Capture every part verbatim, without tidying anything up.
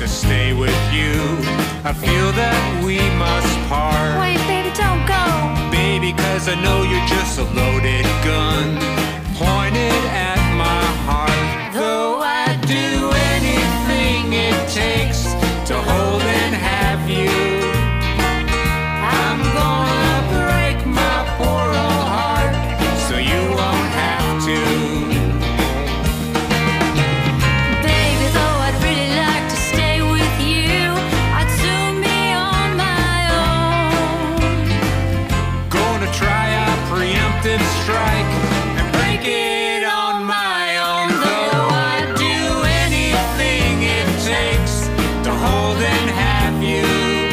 to stay with you. I feel that we must part. Wait, baby, don't go. Baby, cause I know you're just a loaded gun pointed at my heart. Though I'd do anything it takes to hold and have you, I'm gonna break my poor old heart so you won't have to. Baby, though I'd really like to stay with you, I'd soon be on my own. Gonna try a preemptive strike and break it on my own. Though I'd do anything it takes to hold and have you,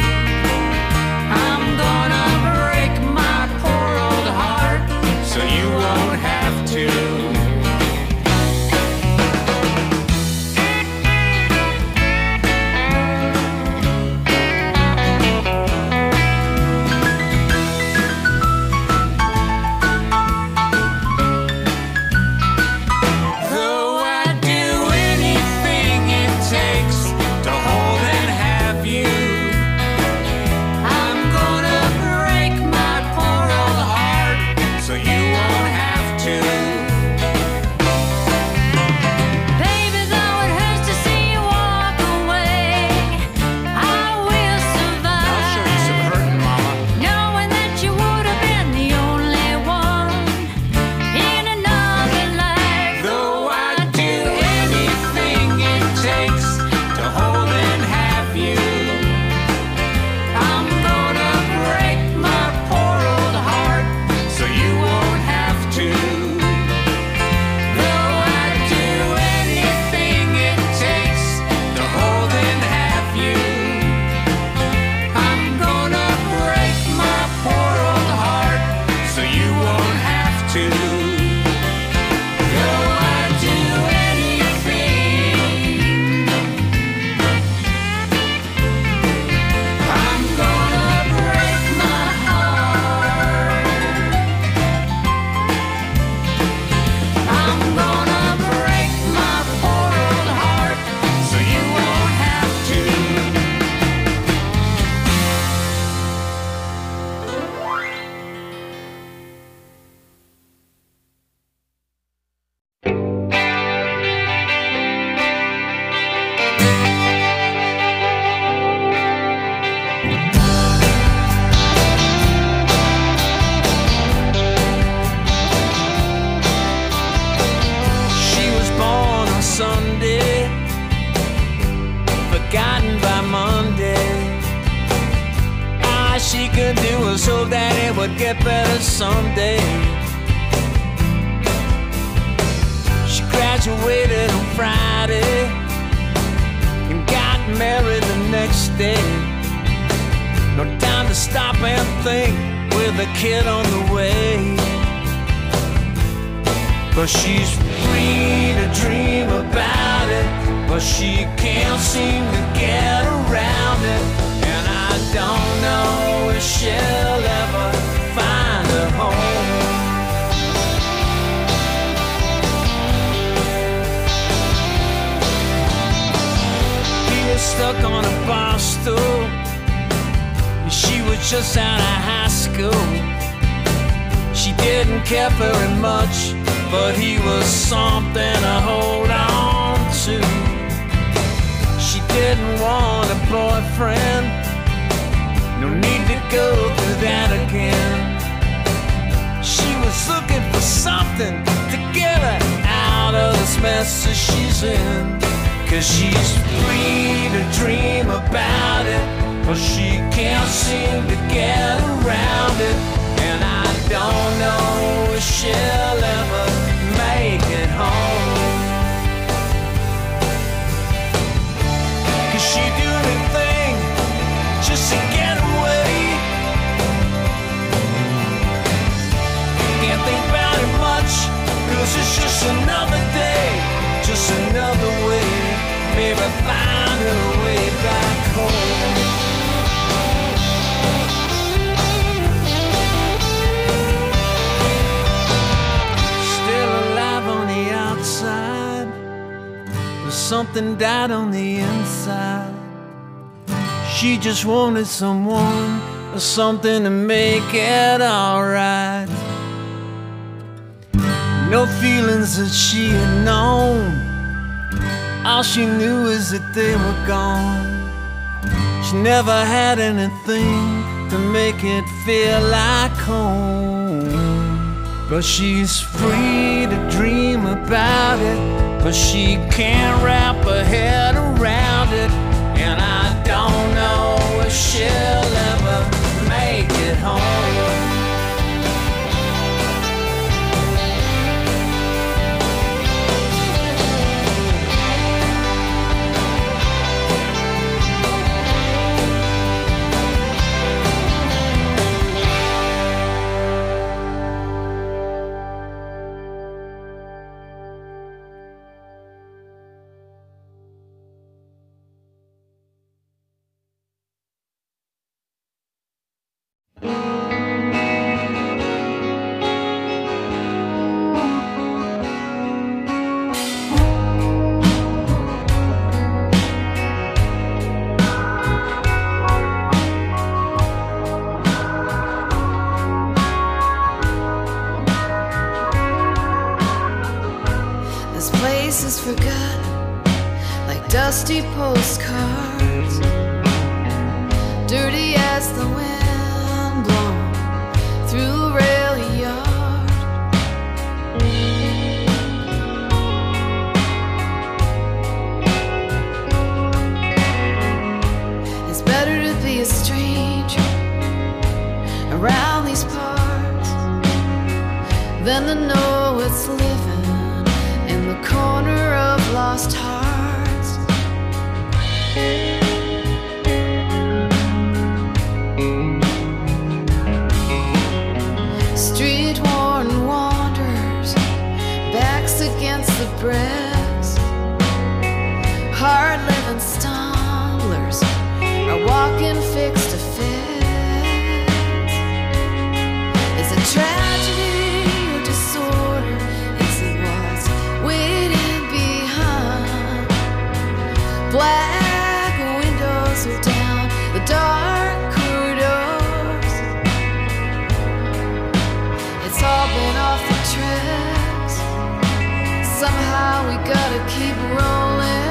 I'm gonna break my poor old heart so you won't have to. Though I'd do anything it takes to hold and have you, I'm gonna break my poor old heart so you won't have to. Baby, though it hurts to see you walk away, I will I'll survive, show you some hurting, mama. knowing that you would have been the only one in another life. Though I'd do anything it takes to hold and have you, I'm gonna break my poor old heart so you won't have to. Though I'd do anything it takes to hold and have you, I'm gonna break my poor old heart so you won't have to. Though I'd do anything, I'm gonna break my heart. I'm gonna break my poor old heart so you won't have to. She was born on Sunday, forgotten by Monday. All she could do was hope that it would get better someday. She graduated on Friday and got married the next day. No time to stop and think with a kid on the way. But she's free to dream about it, but she can't seem to get around it. And I don't know if she'll ever find a home. He was stuck on a bar stool, and she was just out of high school. She didn't care very much, but he was something to hold on to. She didn't want a boyfriend, no need to go through that again. She was looking for something to get her out of this mess that she's in. Cause she's free to dream about it, but she can't seem to get around it. And I don't know if she'll ever make it home. Cause she'd do anything just to get away. Can't think about it much, cause it's just another day, just another way. Maybe find her way back home. Something died on the inside. she just wanted someone or something to make it alright. No feelings that she had known, all she knew is that they were gone. She never had anything to make it feel like home. But she's free to dream about it, but she can't wrap her head around it. And I don't know if she'll ever make it home. Is forgotten like dusty postcards, dirty as the wind blown through a rail yard. It's better to be a stranger around these parts than to know it's living in the corner of lost hearts. Street-worn wanderers, backs against the bricks, hard-living stumblers are walking fix to fix. Is it tragedy or disorder? Is it what's waiting behind? Black windows are down the dark corridors. It's all been off the tracks. Somehow we gotta keep rolling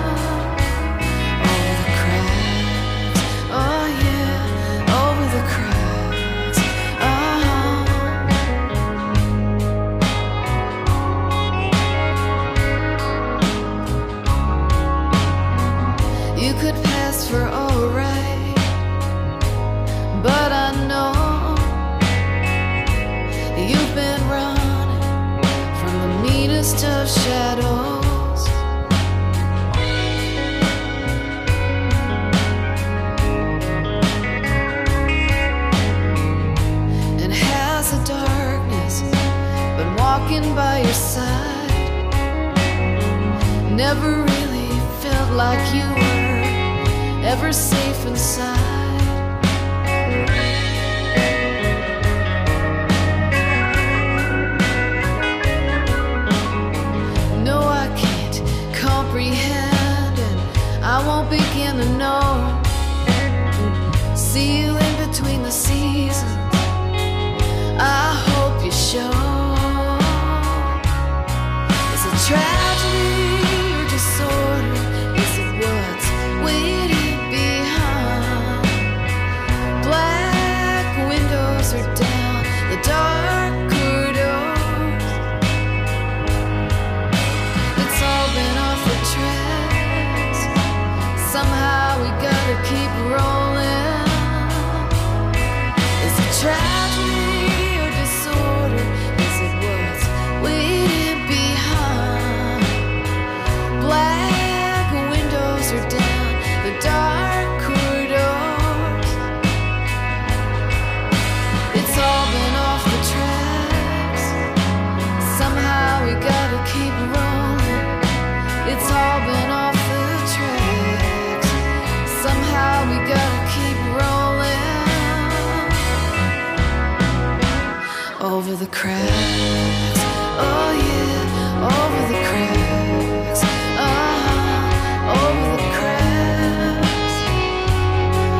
over the cracks. Oh yeah, over the cracks. Uh-huh. You could pass for alright, but I know you've been running from the meanest of shadows. And has the darkness been walking by your side? Never really felt like you were ever safe inside. No, I can't comprehend, and I won't begin to know. See you in between the seasons, I hope you show. Is it tragedy or disorder? Is it what's waiting behind? Black windows are down the dark corridors. It's all been off the tracks. Somehow we gotta keep rolling. Is it tragedy or disorder? Is it what's waiting behind? Black windows are down the dark corridors. It's all been off the tracks. Somehow we gotta keep rolling. It's all been off the tracks. Somehow we gotta keep rolling over the cracks. Oh yeah, over the cracks. Uh-huh, over the cracks.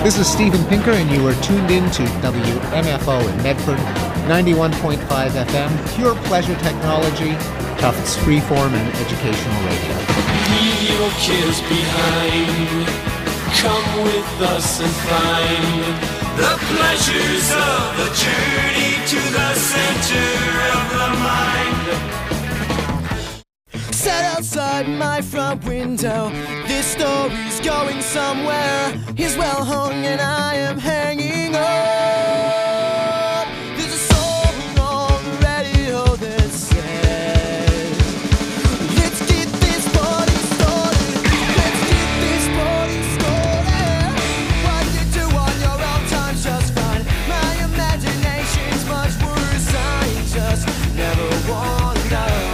This is Steven Pinker, and you are tuned in to W M F O in Medford, ninety-one point five F M, pure pleasure technology, Tufts freeform and educational radio. Leave your kids behind. Come with us and find the pleasures of the journey to the center of the mind. Sat outside my front window. This story's going somewhere. He's well hung and I am hanging on. There's a song on the radio that says, let's get this party started. Let's get this party started. What you do on your own time's just fine. My imagination's much worse. I just never want to know.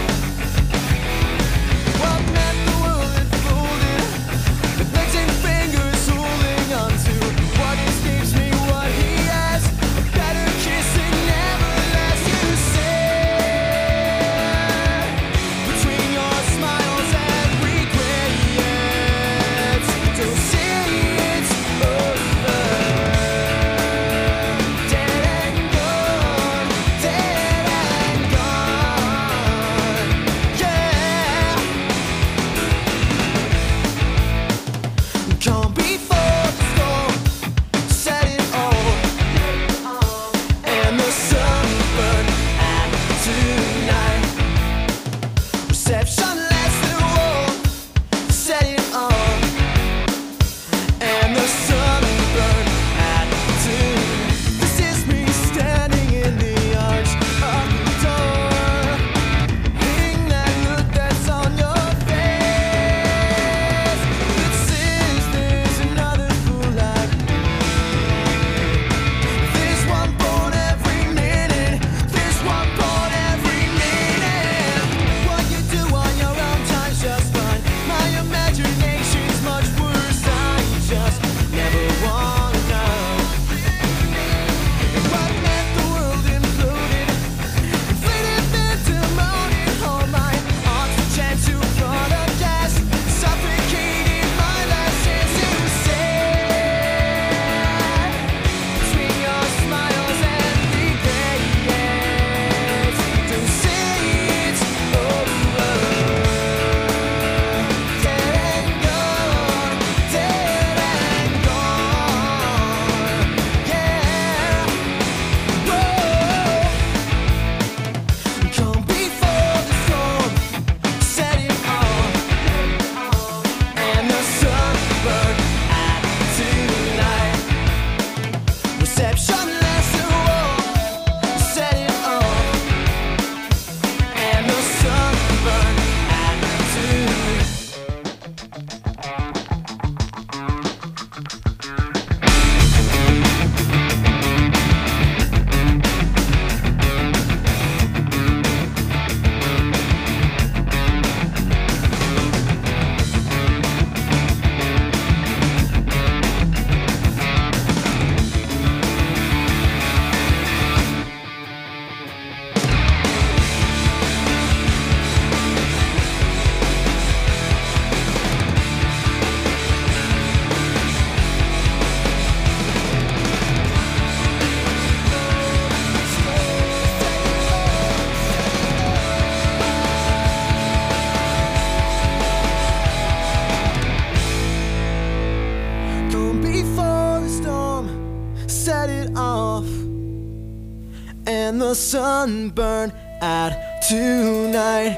Sunburn at tonight.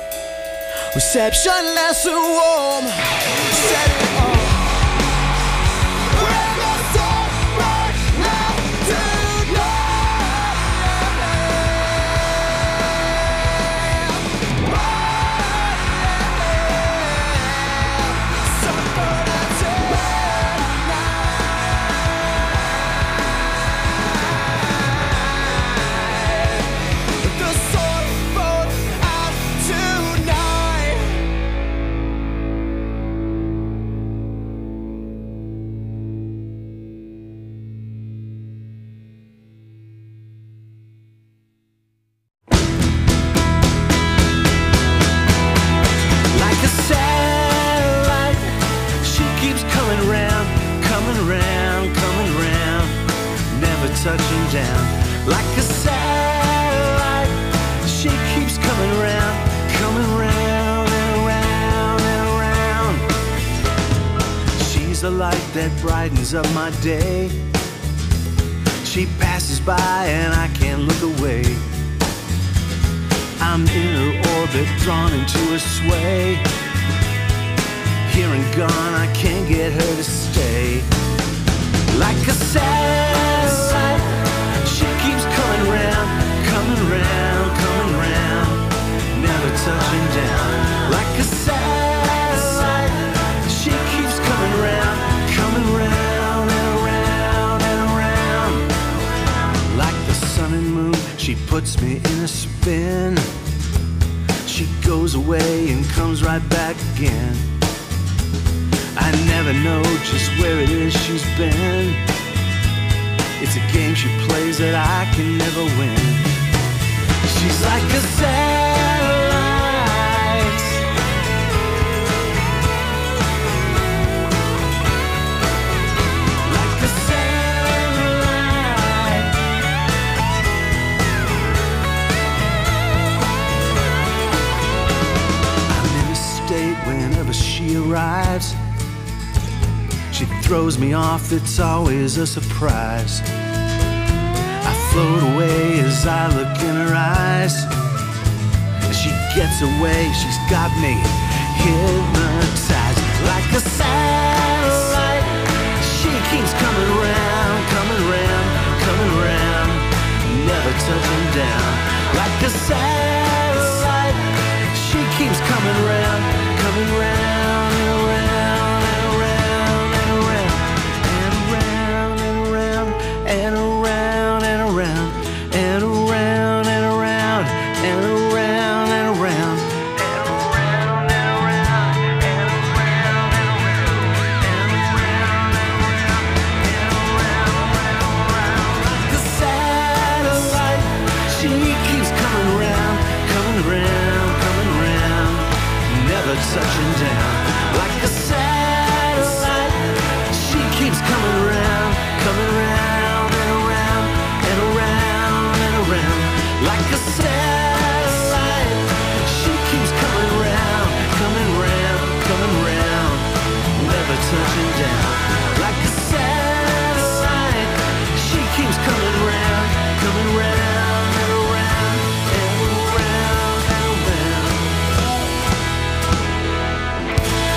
Reception lasts and warm. Set it off. We're the sunburn at tonight. Sunburn at tonight. The sunburn at tonight. touching down. Like a satellite, she keeps coming round, coming round and around and around. She's the light that brightens up my day. She passes by and I can't look away. I'm in her orbit, drawn into her sway. Here and gone, I can't get her to stay. Like a satellite, she keeps coming round, coming round, coming round, never touching down. Like a satellite, she keeps coming round, coming round and around and around. Like the sun and moon, she puts me in a spin. She goes away and comes right back again. I never know just where it is she's been. It's a game she plays that I can never win. She's like a satellite. Like a satellite. I'm in a state whenever she arrives. She throws me off, it's always a surprise. I float away as I look in her eyes. As she gets away, she's got me hypnotized. Like a satellite, she keeps coming round, coming round, coming round, never touching down. Like a satellite, she keeps coming round, coming round and around. And around and around and around and around and around and around and around and around and around and around and around. Like a satellite, she keeps coming round, coming round, coming round, never touching down. Like a satellite, she keeps coming round, coming round. Like a satellite, she keeps coming round, coming round, coming round, never touching down. Like a satellite, she keeps coming round, coming round and around and around and around.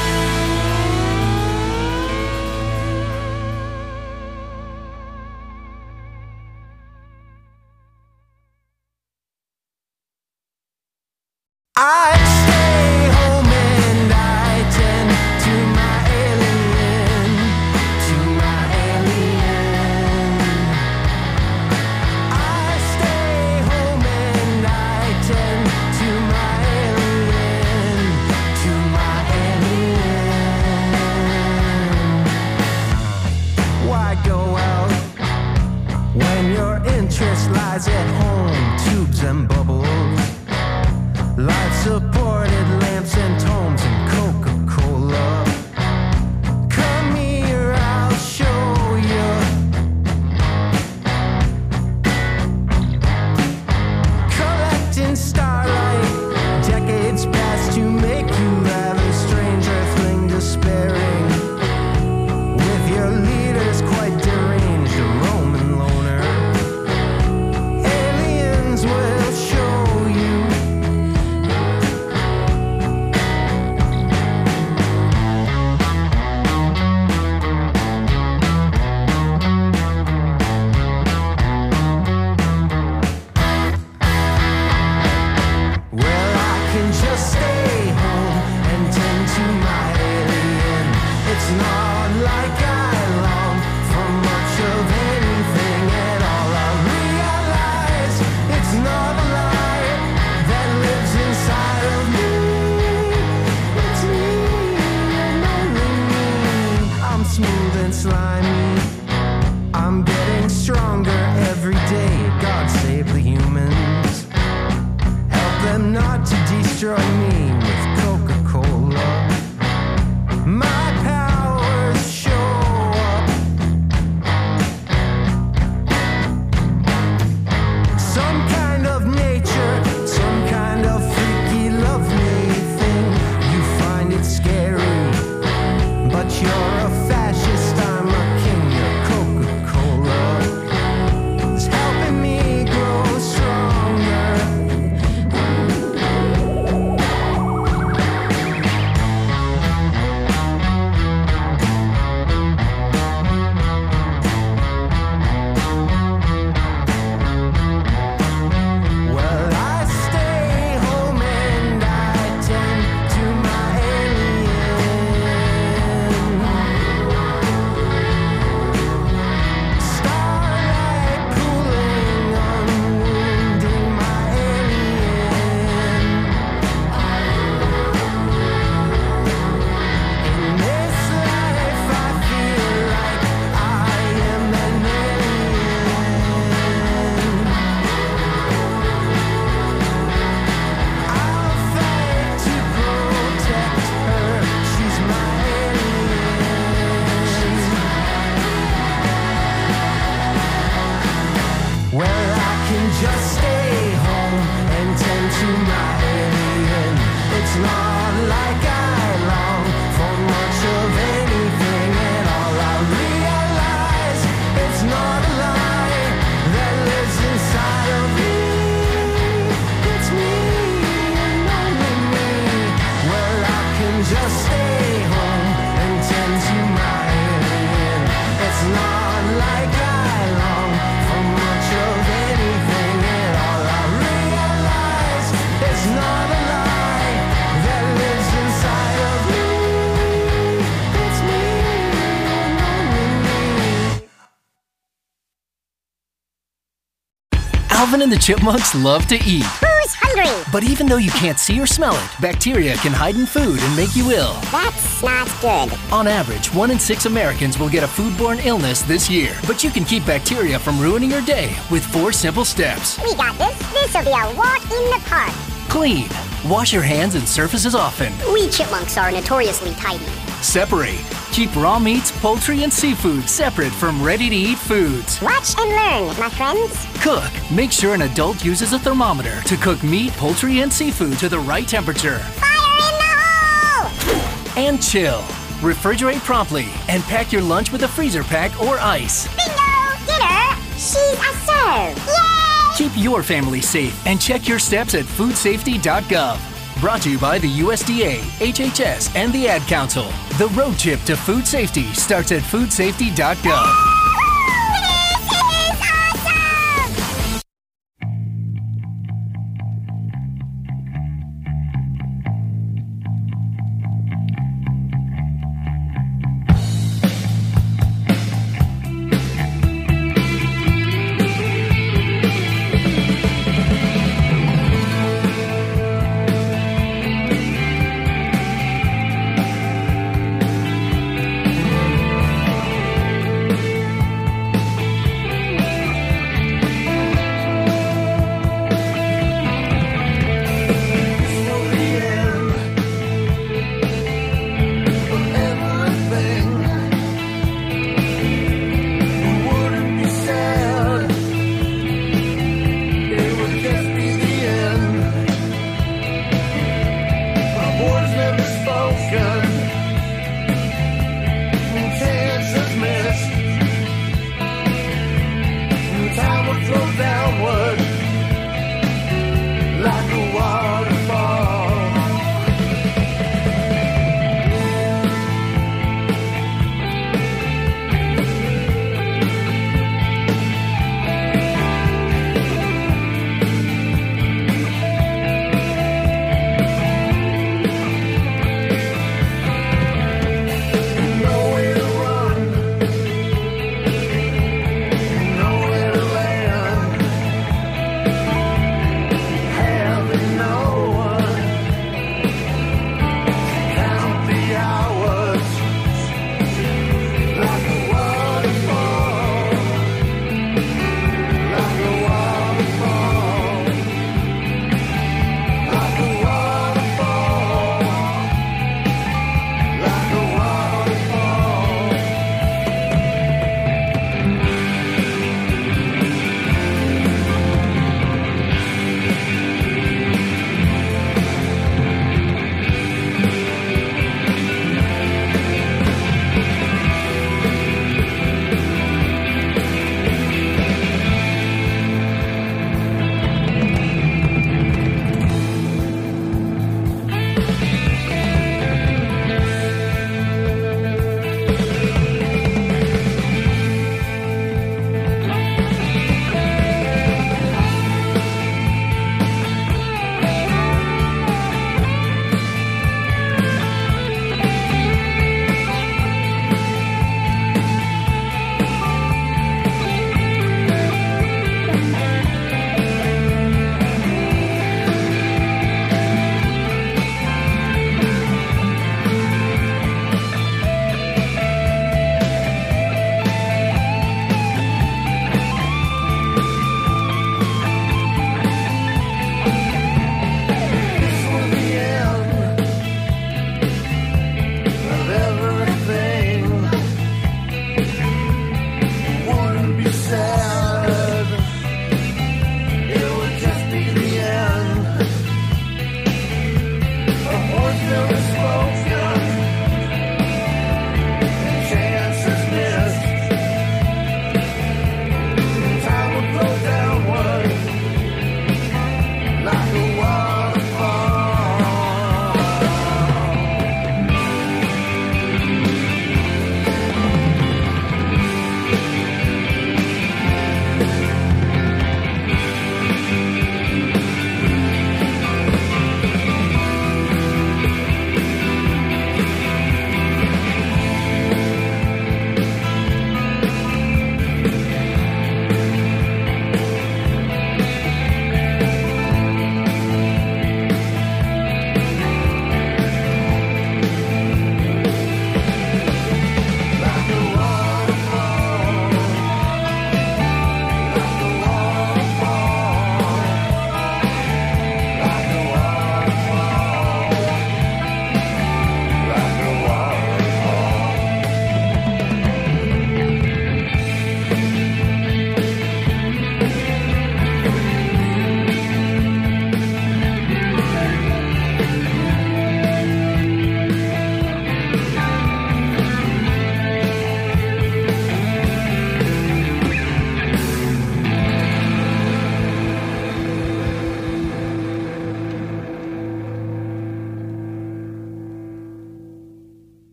Alvin and the Chipmunks love to eat. Who's hungry? But even though you can't see or smell it, bacteria can hide in food and make you ill. That's not good. On average, one in six Americans will get a foodborne illness this year. But you can keep bacteria from ruining your day with four simple steps. We got this. This'll be a walk in the park. Clean. Wash your hands and surfaces often. We chipmunks are notoriously tidy. Separate. Keep raw meats, poultry, and seafood separate from ready-to-eat foods. Watch and learn, my friends. Cook. Make sure an adult uses a thermometer to cook meat, poultry, and seafood to the right temperature. Fire in the hole! And chill. Refrigerate promptly and pack your lunch with a freezer pack or ice. Bingo! Dinner! She's a serve! Yay! Keep your family safe and check your steps at food safety dot gov. Brought to you by the U S D A, H H S, and the Ad Council. The road trip to food safety starts at food safety dot gov.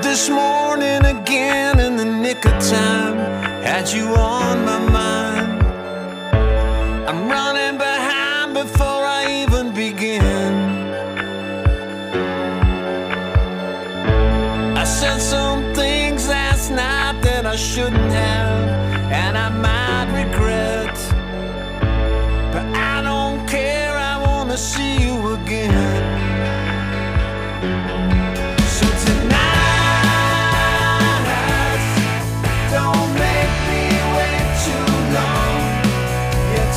this morning again in the nick of time. Had you on my mind. I'm running behind before I even begin. I said some things last night that I shouldn't have, and I might regret. But I don't care, I wanna see you again. So tonight, don't make me wait too long. Yeah,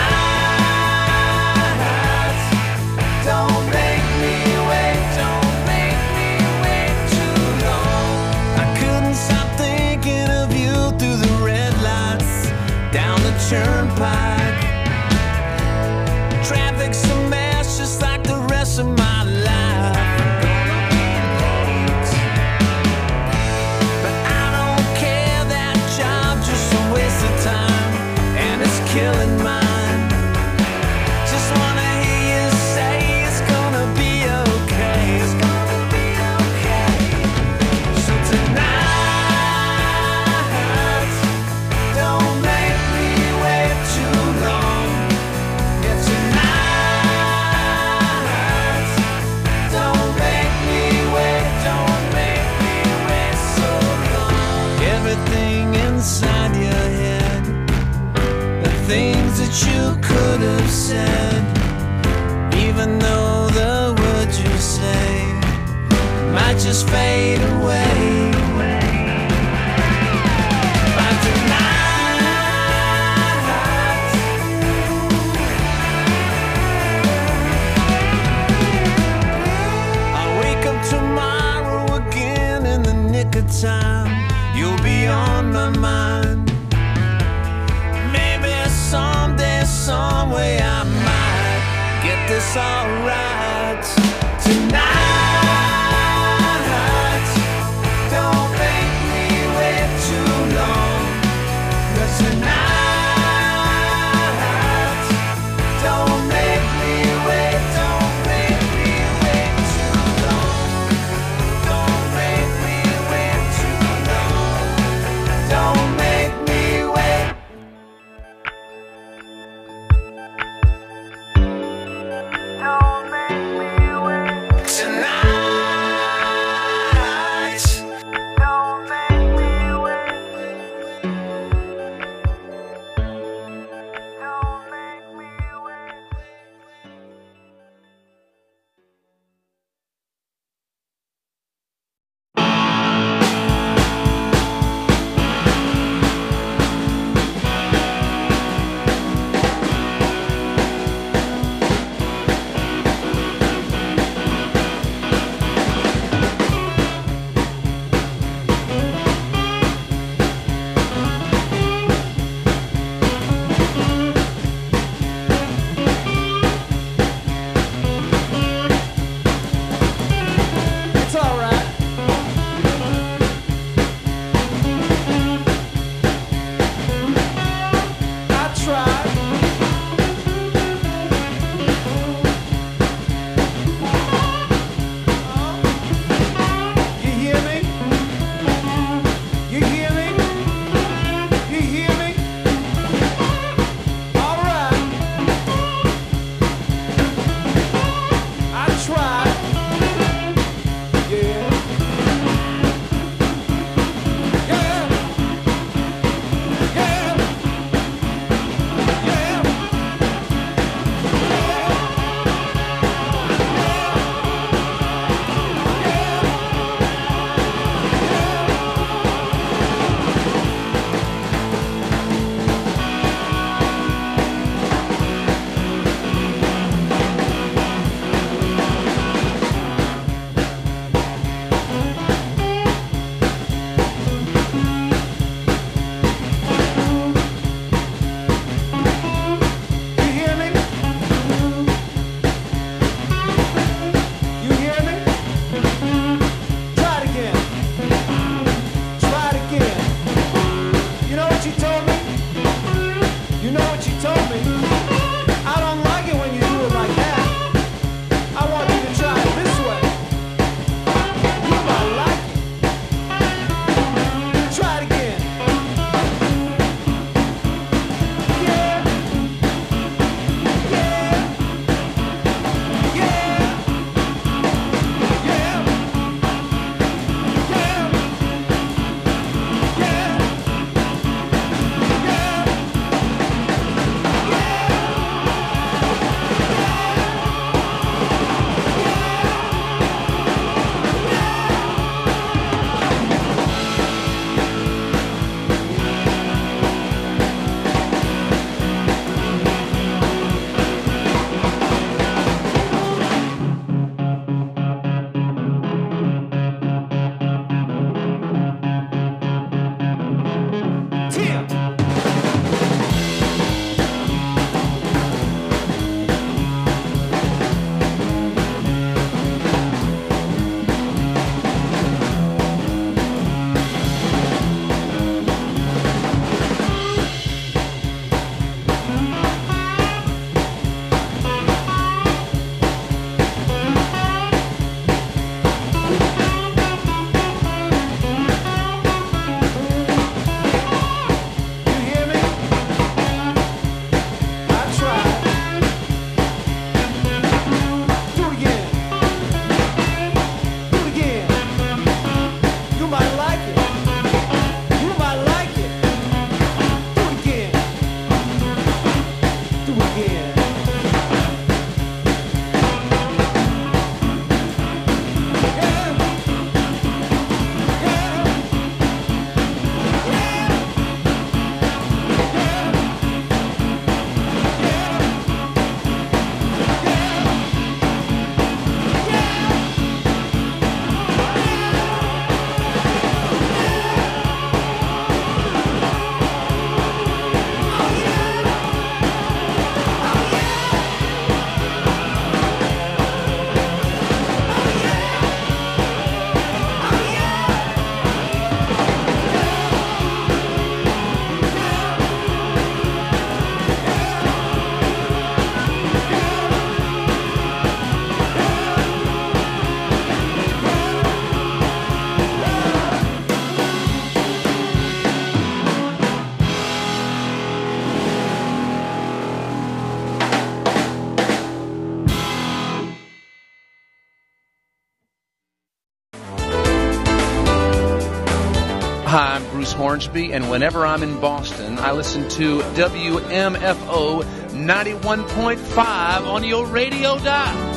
tonight, don't make me wait, don't make me wait too long. I couldn't stop thinking of you through the red lights, down the turnpike. Traffic's a mess just like the rest of my life. But I don't care, that job's just a waste of time, and it's killing mine. Just wanna hear you say it's gonna be okay. It's gonna be okay. So tonight, don't make me wait too long. Yeah, tonight, don't make me wait, don't make me wait so long. Everything inside your head, the things that you could have said, even though the words you say might just fade away. By tonight, I'll wake up tomorrow again in the nick of time. You'll be on my mind. Maybe someday, some way I might get this all right. Tonight, don't make me wait too long. 'Cause tonight, don't make me wait, don't make me wait too long. Don't make me wait too long. Don't make me wait. Don't make me wait. Tonight. Hi, I'm Bruce Hornsby, and whenever I'm in Boston, I listen to W M F O ninety-one point five on your radio dial.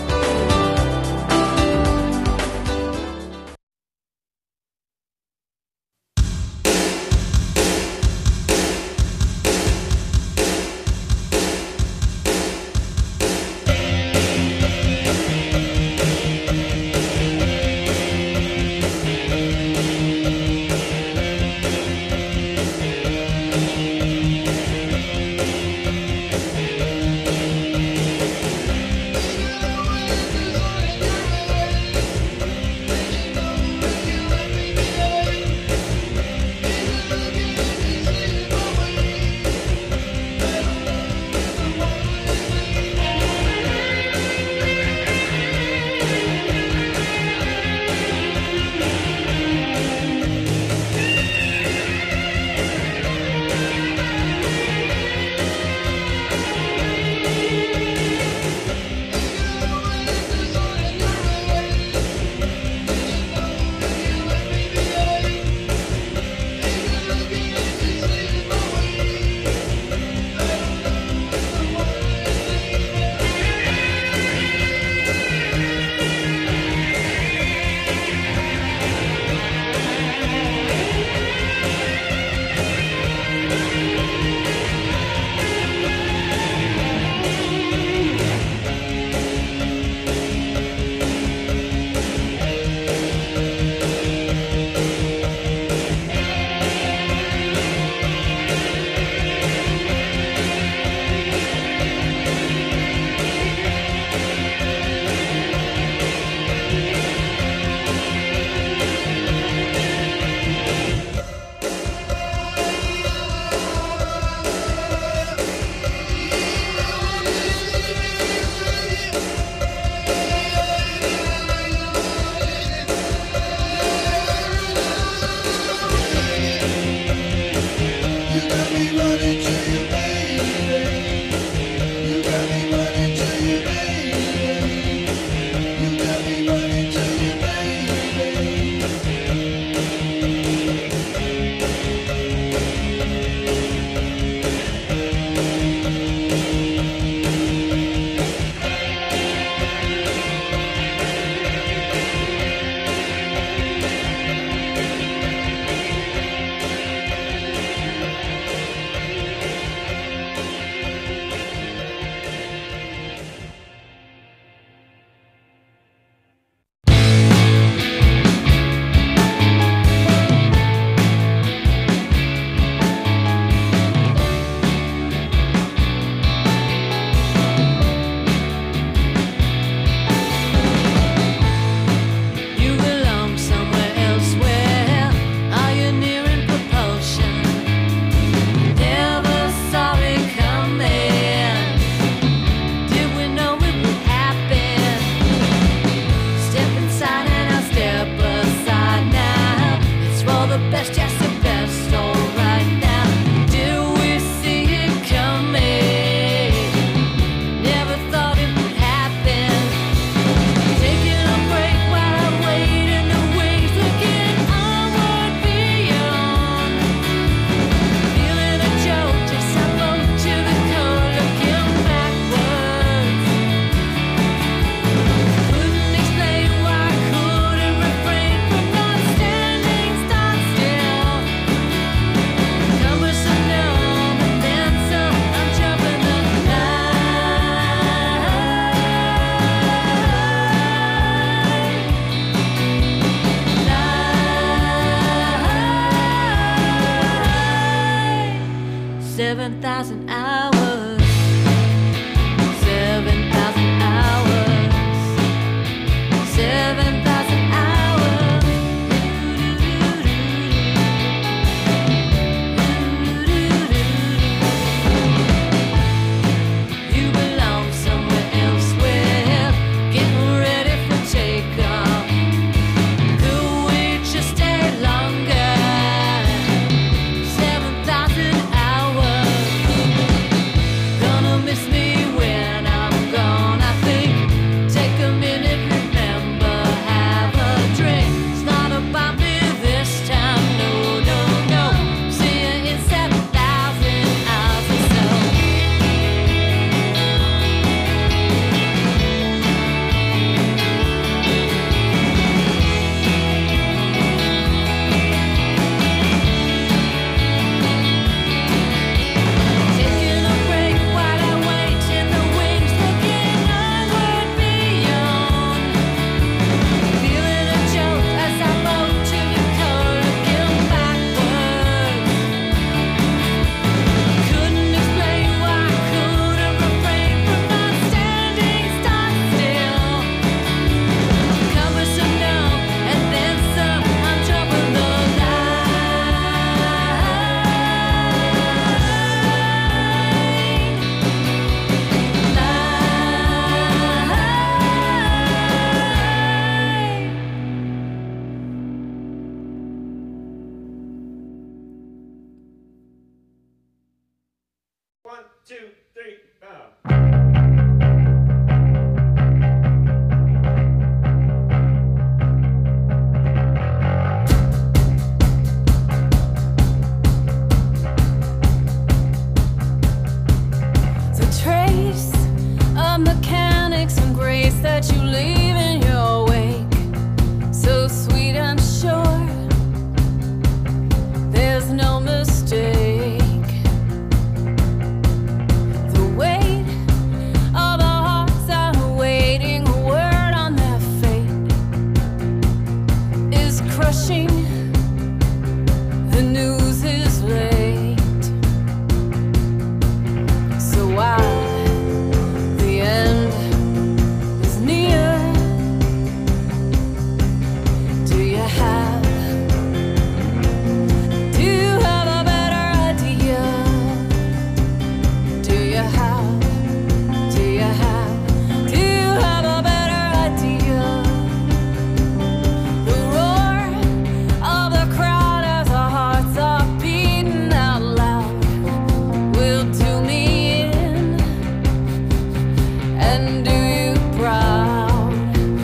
and do you proud.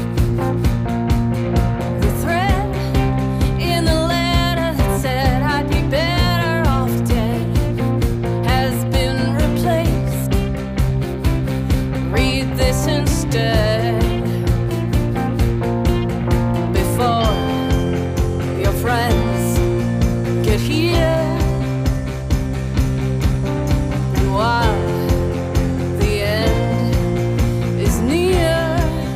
The thread in the letter that said I'd be better off dead has been replaced. Read this instead before your friends get here. And while the end is near,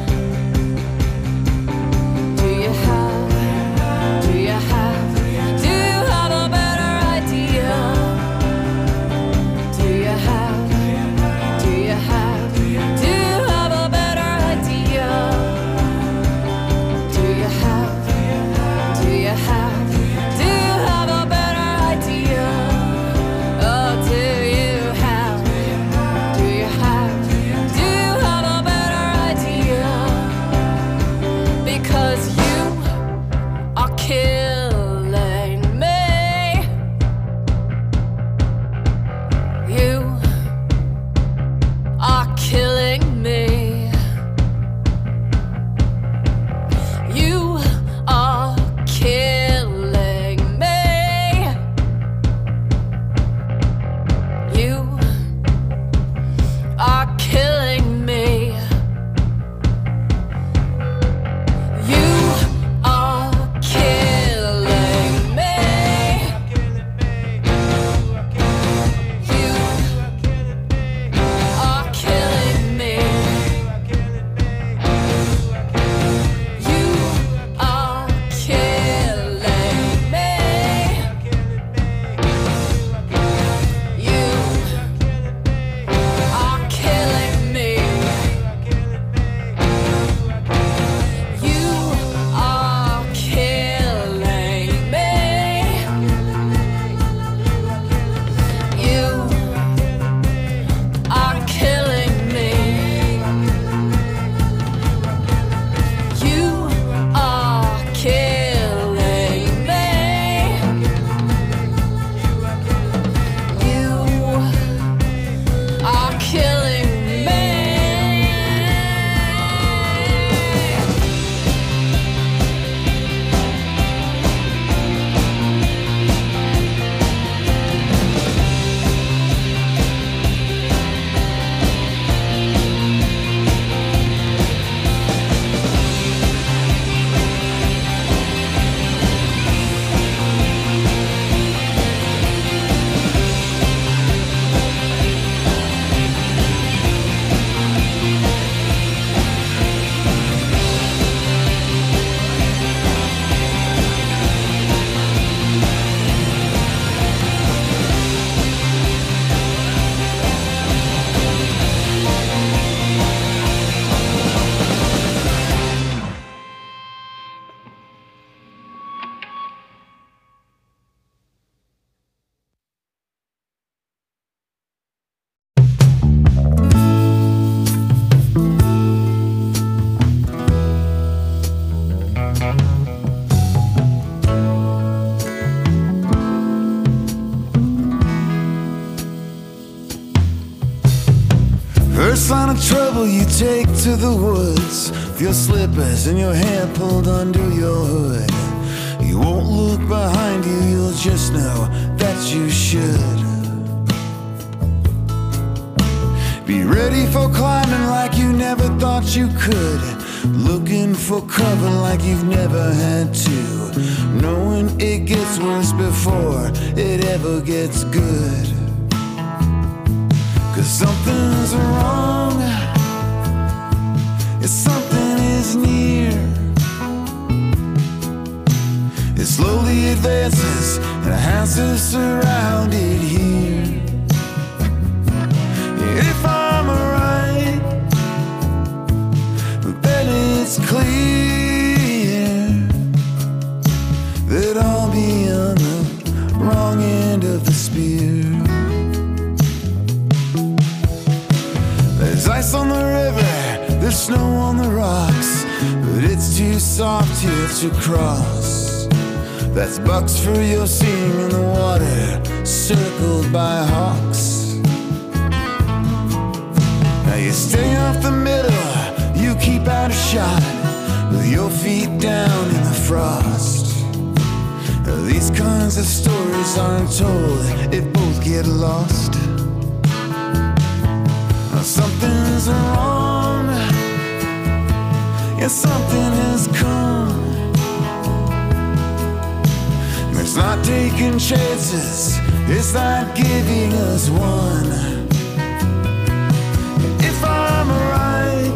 do you have, do you have, do you have a better idea? Do you have, do you have, do you have a better idea? Do you have, do you have, do you have a better idea? Oh, do you have, do you have, do you have a better idea? Because you are killing me. You are killing me. You are killing me. You are killing me. You are killing me. You are killing me. You are killing me. You are killing me. You are killing me. You are killing me. You are killing me. You are killing me. First sign of trouble you take to the woods, with your slippers and your hair pulled under your hood. You won't look behind you, you'll just know that you should. Be ready for climbing like you never thought you could, looking for cover like you've never had to, knowing it gets worse before it ever gets good. Cause something's wrong, if something is near, it slowly advances and a house is surrounded here. If I'm right, then it's clear that I'll be on the wrong end of the spear. There's ice on the river, there's snow on the rocks, but it's too soft here to cross. That's bucks for your seeing in the water, circled by hawks. Now You stay off the middle, you keep out of shot, with your feet down in the frost. These kinds of stories aren't told if both get lost. Something's wrong, yeah, something has come. It's not taking chances, it's not giving us one. If I'm right,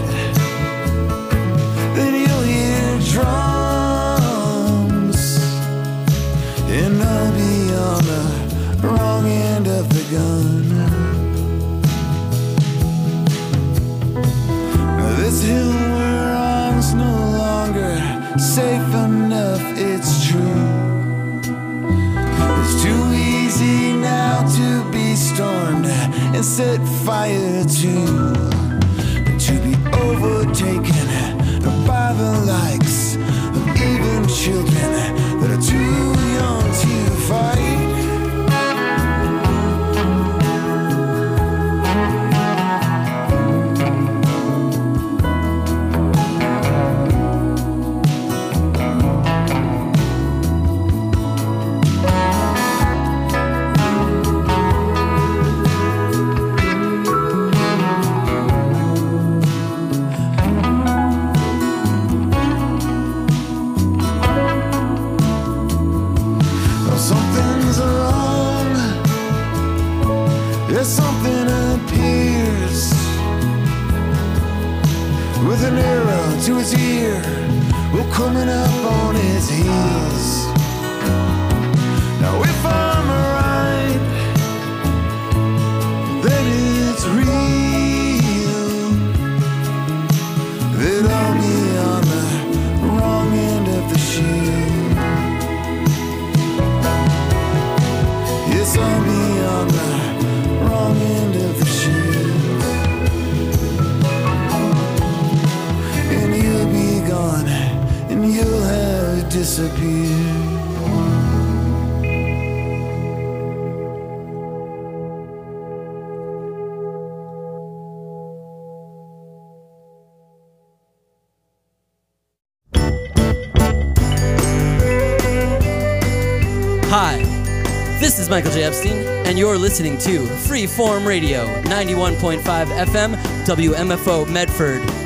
then you'll hear drums, and I'll be on the wrong end of the gun. This hill we're on's no longer safe enough, it's true. It's too easy now to be stormed and set fire to, to be overtaken by the likes of even children that are too young to fight. Something appears with an arrow to his ear, well, coming up on his heels. Now if I'm right, then it's real that I'll be on the wrong end of the shield. Yes, I'll be on the wrong end of the shield, and you'll be gone, and you'll have disappeared. Hi, this is Michael J. Epstein, and you're listening to Freeform Radio, ninety-one point five F M, W M F O Medford.